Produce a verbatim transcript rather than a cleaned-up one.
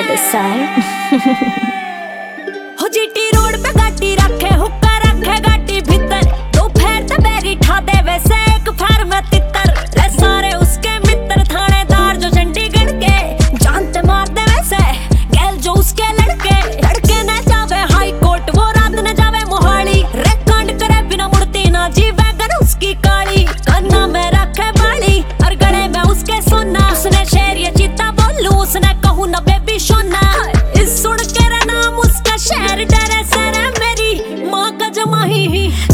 other side. हो GT road पे गाड़ी रखे हुक्का रखे गाड़ी भीतर दो फेर ते बैरी ठा दे वैसे एक फेर में तितर रे सारे उसके मित्र थानेदार जो चंडीगढ़ के जानते मार दे वैसे गैल जो उसके लड़के लड़के न जावे हाई कोर्ट वो रात न जावे मोहाली रे कांड करे बिना मुड़ती ना जीवे कर उसकी काली कान्ना में रखे बाली और गले में उसके सोना उसने शेर ये चीता बोलूं उसने कहूं ना बेबी सोना इस सुन के नाम उसका शहर डरे सरे मेरी माँ का जमा ही